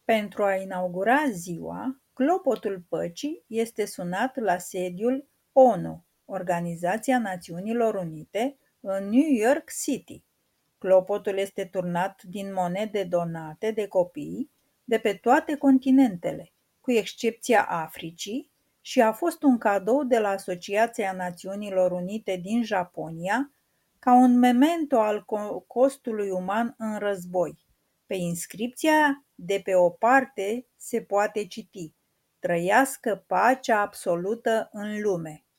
Pentru a inaugura ziua, Clopotul Păcii este sunat la sediul ONU, Organizația Națiunilor Unite, în New York City. Clopotul este turnat din monede donate de copii de pe toate continentele, cu excepția Africii, și a fost un cadou de la Asociația Națiunilor Unite din Japonia, ca un memento al costului uman în război. Pe inscripția de pe o parte se poate citi: "Trăiască pacea absolută în lume".